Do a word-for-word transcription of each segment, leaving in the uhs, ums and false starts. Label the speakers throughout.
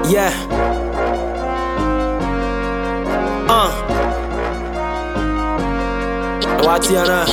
Speaker 1: Yeah. Uh. What's your name?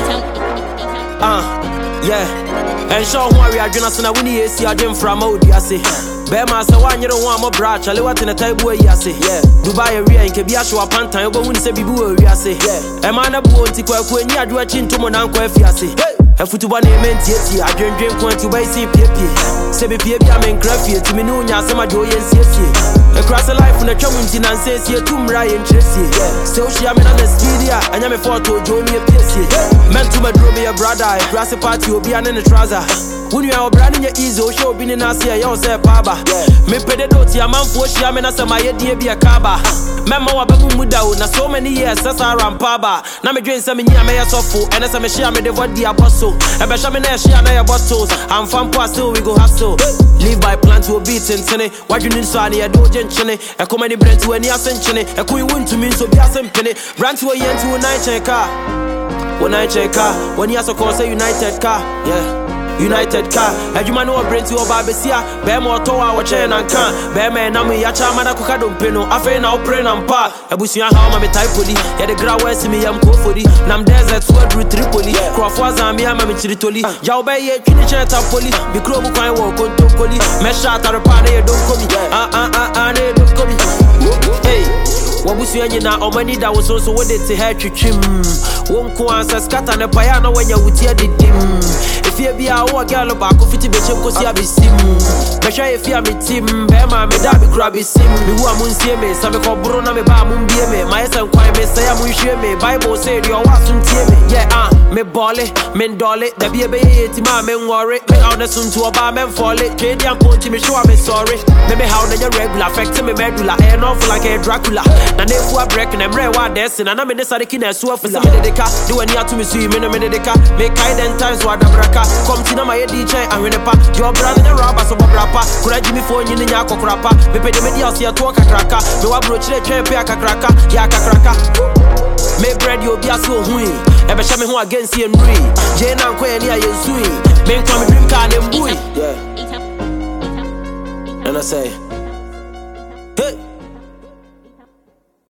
Speaker 1: Uh. Yeah. And show who we are doing us na we need see again from Audi I say. Bema say one you don't want my bra chale what in the type way I say. Yeah. Dubai area in Kebia show pantan you go win say bibu we I say. Yeah. E man na bu onti kwa kwa ni adu achi ntomo na nkwa afi ase. Efutuba na ementi eti adwendwen kwanti ba isi piepie. Se be pie bia men krafie ti me no nya asema jo ye nsiesie. Across the life na twam nti na nsesie tumra ye ntresie. Se o hia me na na skidia anya me photo jo ni epiesie. Men to madro me your brother across the party obi an in the trouser. When you are branding your easy o show bi ni na se ya o se paba. Me pede doti amanfo hia me na se ma ye die bia kaba. Mema wa babu muda o na so many years sasa rampaba. Na me dwen se me nya me ya sofo ene se me hia me de body apostle. Ebe sha me na hia na your bottles. I'm from Pastel we go hustle. Live by plan to a beat and tene. Why you need so ani ya do jenchene. E come any brand to any asenchene. E ku you want to mean so be asempene. Brand to a yen to a night check car. One night check car. When you ask a call say United car. Yeah. United car, and you man know brand to Obabesia, Bear more to our chain and can, Bear man, Nami Yachamana Kukadum Pino, I feel now praying and pa, Abusia Hama Typoli, yet the ground west me, I'm Kofodi, Nam Desert, Sword with Tripoli, Crofwaza, Mia Mamichitoli, Yaubay, Kinichet Poli, Bikrobu Kai walk on Tokoli, Mesha Tarapane, don't come me, ah ah ah ah, don't come me. Hey. What was you na or money that was also what it to help you trim. Won't go answer scatter the piano when you would hear the dim. If you be a war girl back of fifty bitch, because you have a sim. Pressure if you have a team, Bema, me that be crabby sim. Me who am on see me, some call Bruna me ba mum be me. My son quite me say I'm with me. Bible said you're watching me. Yeah, ah, me bally, men dolly, the be a baby, my men worry. Me on the soon to a bar men fall it. Katie and Ponty me show me sorry. Maybe how the regular affect me medulla, and off like a Dracula. Na nefu a break na mre wa dancing na me de sadiki na so afisa me de ka do ani ato me su me no me de ka me kai den times wa da braka come ti na my di chain ahwene pa your brother the rubber so bobrapa kura jimi fo nyi nya akokrapa me pe de me di ase ya to kakraka me wa bro chire twen pe akakraka ya akakraka me bread you be aso hui e be sha me ho against ye nri je na nko ye ni aye sui me nko me dream car dem bui yeah and I say